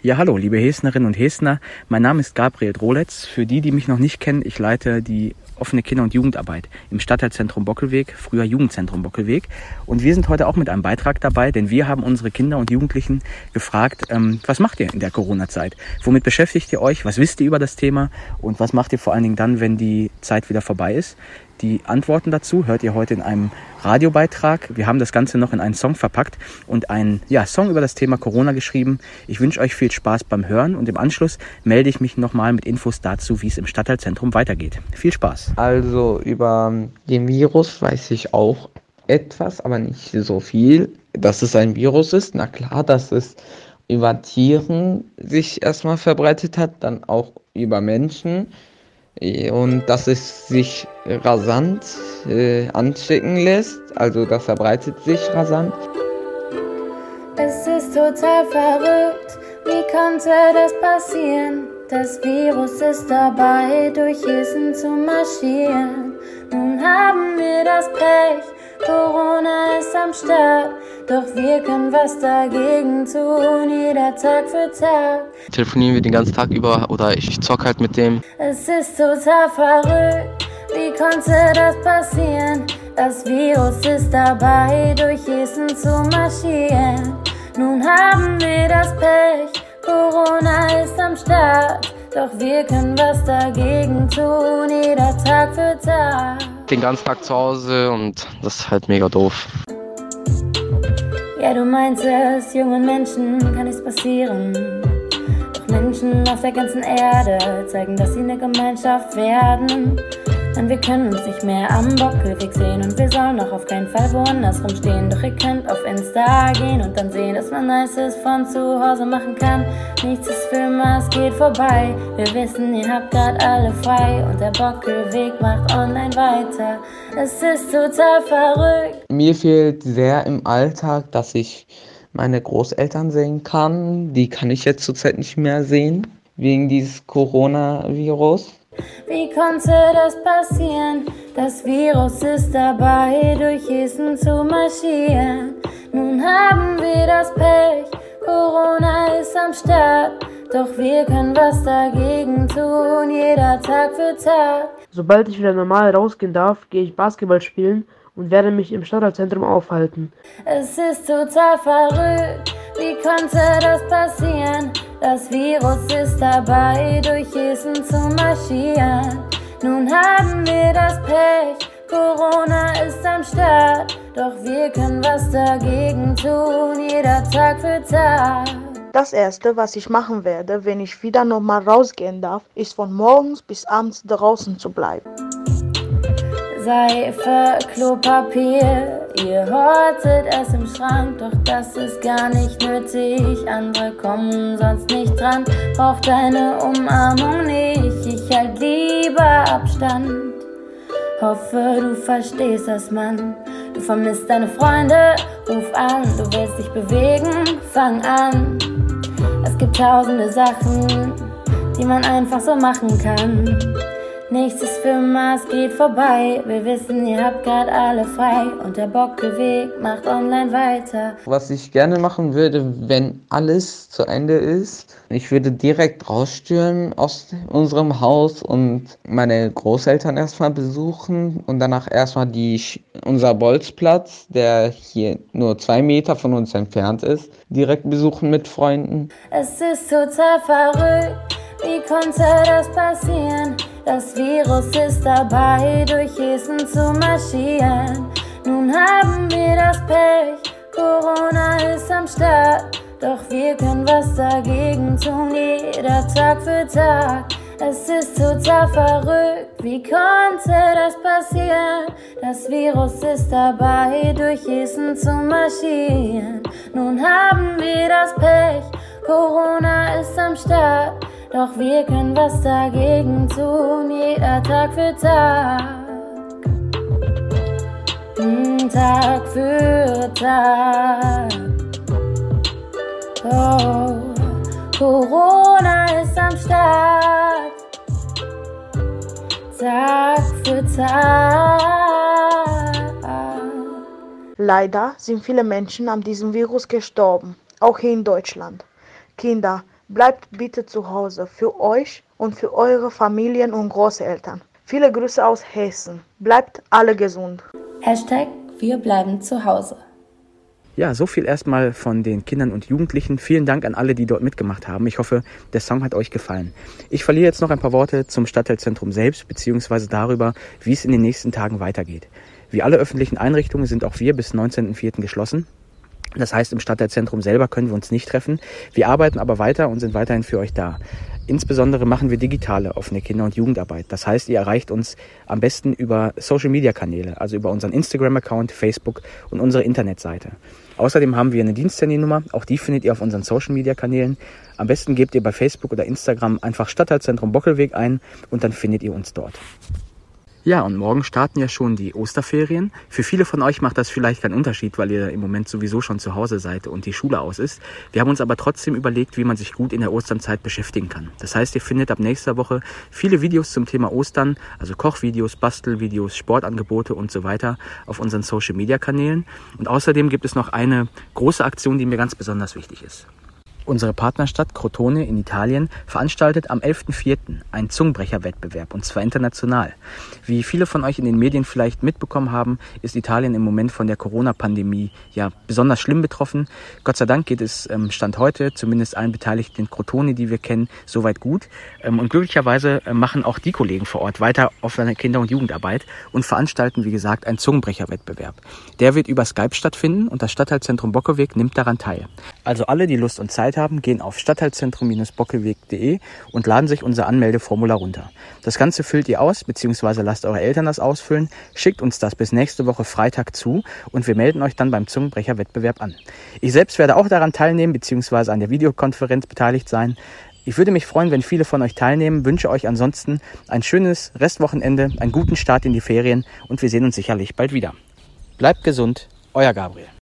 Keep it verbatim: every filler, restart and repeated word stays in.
Ja, hallo, liebe Hesnerinnen und Hesner. Mein Name ist Gabriel Droletz. Für die, die mich noch nicht kennen, ich leite die offene Kinder- und Jugendarbeit im Stadtteilzentrum Bockelweg, früher Jugendzentrum Bockelweg. Und wir sind heute auch mit einem Beitrag dabei, denn wir haben unsere Kinder und Jugendlichen gefragt, ähm, was macht ihr in der Corona-Zeit? Womit beschäftigt ihr euch? Was wisst ihr über das Thema? Und was macht ihr vor allen Dingen dann, wenn die Zeit wieder vorbei ist? Die Antworten dazu hört ihr heute in einem Radiobeitrag. Wir haben das Ganze noch in einen Song verpackt und einen ja, Song über das Thema Corona geschrieben. Ich wünsche euch viel Spaß beim Hören und im Anschluss melde ich mich nochmal mit Infos dazu, wie es im Stadtteilzentrum weitergeht. Viel Spaß. Also über den Virus weiß ich auch etwas, aber nicht so viel. Dass es ein Virus ist, na klar, dass es über Tieren sich erstmal verbreitet hat, dann auch über Menschen. Und dass es sich rasant äh, anstecken lässt, also das verbreitet sich rasant. Es ist total verrückt, wie konnte das passieren? Das Virus ist dabei, durch Hessen zu marschieren. Nun haben wir das Pech, Corona ist am Start. Doch wir können was dagegen tun, jeder Tag für Tag. Telefonieren wir den ganzen Tag über oder ich zock halt mit dem. Es ist total verrückt, wie konnte das passieren? Das Virus ist dabei, durch Hessen zu marschieren. Nun haben wir das Pech, Corona ist am Start. Doch wir können was dagegen tun, jeder Tag für Tag. Den ganzen Tag zu Hause und das ist halt mega doof. Ja, du meinst es, jungen Menschen kann nichts passieren. Doch Menschen auf der ganzen Erde zeigen, dass sie eine Gemeinschaft werden. Denn wir können uns nicht mehr am Bockelweg sehen und wir sollen auch auf keinen Fall woanders rumstehen. Doch ihr könnt auf Insta gehen und dann sehen, dass man Nices von zu Hause machen kann. Nichts ist für immer, es geht vorbei. Wir wissen, ihr habt grad alle frei und der Bockelweg macht online weiter. Es ist total verrückt. Mir fehlt sehr im Alltag, dass ich meine Großeltern sehen kann. Die kann ich jetzt zurzeit nicht mehr sehen, wegen dieses Coronavirus. Wie konnte das passieren? Das Virus ist dabei, durch Hessen zu marschieren. Nun haben wir das Pech, Corona ist am Start. Doch wir können was dagegen tun, jeder Tag für Tag. Sobald ich wieder normal rausgehen darf, gehe ich Basketball spielen und werde mich im Stadtteilzentrum aufhalten. Es ist total verrückt, wie konnte das passieren? Das Virus ist dabei, durch Hessen zu marschieren. Nun haben wir das Pech, Corona ist am Start. Doch wir können was dagegen tun, jeder Tag für Tag. Das Erste, was ich machen werde, wenn ich wieder nochmal rausgehen darf, ist von morgens bis abends draußen zu bleiben. Seife, Klopapier, ihr hortet es im Schrank, doch das ist gar nicht nötig. Andere kommen sonst nicht dran, braucht deine Umarmung nicht. Ich halt lieber Abstand. Hoffe, du verstehst das, Mann. Du vermisst deine Freunde, ruf an. Du willst dich bewegen, fang an. Es gibt tausende Sachen, die man einfach so machen kann. Nichts ist für immer, es geht vorbei. Wir wissen, ihr habt grad alle frei und der Bockelweg macht online weiter. Was ich gerne machen würde, wenn alles zu Ende ist, ich würde direkt rausstürmen aus unserem Haus und meine Großeltern erstmal besuchen und danach erstmal die unser Bolzplatz, der hier nur zwei Meter von uns entfernt ist, direkt besuchen mit Freunden. Es ist total verrückt, wie konnte das passieren? Das Virus ist dabei, durch Hessen zu marschieren. Nun haben wir das Pech, Corona ist am Start. Doch wir können was dagegen tun, jeder Tag für Tag. Es ist total verrückt, wie konnte das passieren? Das Virus ist dabei, durch Hessen zu marschieren. Nun haben wir das Pech, Corona ist am Start. Doch wir können was dagegen tun, jeder Tag für Tag. Tag für Tag. Oh, Corona ist am Start. Tag für Tag. Leider sind viele Menschen an diesem Virus gestorben, auch hier in Deutschland. Kinder, Bleibt bitte zu Hause für euch und für eure Familien und Großeltern. Viele Grüße aus Hessen. Bleibt alle gesund. Hashtag wir bleiben zu Hause. Ja, so viel erstmal von den Kindern und Jugendlichen. Vielen Dank an alle, die dort mitgemacht haben. Ich hoffe, der Song hat euch gefallen. Ich verliere jetzt noch ein paar Worte zum Stadtteilzentrum selbst, beziehungsweise darüber, wie es in den nächsten Tagen weitergeht. Wie alle öffentlichen Einrichtungen sind auch wir bis neunzehnten vierten geschlossen. Das heißt, im Stadtteilzentrum selber können wir uns nicht treffen. Wir arbeiten aber weiter und sind weiterhin für euch da. Insbesondere machen wir digitale offene Kinder- und Jugendarbeit. Das heißt, ihr erreicht uns am besten über Social-Media-Kanäle, also über unseren Instagram-Account, Facebook und unsere Internetseite. Außerdem haben wir eine Diensthandynummer, auch die findet ihr auf unseren Social-Media-Kanälen. Am besten gebt ihr bei Facebook oder Instagram einfach Stadtteilzentrum Bockelweg ein und dann findet ihr uns dort. Ja, und morgen starten ja schon die Osterferien. Für viele von euch macht das vielleicht keinen Unterschied, weil ihr im Moment sowieso schon zu Hause seid und die Schule aus ist. Wir haben uns aber trotzdem überlegt, wie man sich gut in der Osternzeit beschäftigen kann. Das heißt, ihr findet ab nächster Woche viele Videos zum Thema Ostern, also Kochvideos, Bastelvideos, Sportangebote und so weiter auf unseren Social-Media-Kanälen. Und außerdem gibt es noch eine große Aktion, die mir ganz besonders wichtig ist. Unsere Partnerstadt Crotone in Italien veranstaltet am elften vierten einen Zungenbrecherwettbewerb, und zwar international. Wie viele von euch in den Medien vielleicht mitbekommen haben, ist Italien im Moment von der Corona-Pandemie ja besonders schlimm betroffen. Gott sei Dank geht es ähm, Stand heute, zumindest allen Beteiligten in Crotone, die wir kennen, soweit gut. Ähm, und glücklicherweise äh, machen auch die Kollegen vor Ort weiter offene Kinder- und Jugendarbeit und veranstalten, wie gesagt, einen Zungenbrecherwettbewerb. Der wird über Skype stattfinden und das Stadtteilzentrum Bockelweg nimmt daran teil. Also alle, die Lust und Zeit haben, gehen auf stadtteilzentrum bockelweg punkt de und laden sich unser Anmeldeformular runter. Das Ganze füllt ihr aus, beziehungsweise lasst eure Eltern das ausfüllen, schickt uns das bis nächste Woche Freitag zu und wir melden euch dann beim Zungenbrecher-Wettbewerb an. Ich selbst werde auch daran teilnehmen, beziehungsweise an der Videokonferenz beteiligt sein. Ich würde mich freuen, wenn viele von euch teilnehmen, wünsche euch ansonsten ein schönes Restwochenende, einen guten Start in die Ferien und wir sehen uns sicherlich bald wieder. Bleibt gesund, euer Gabriel.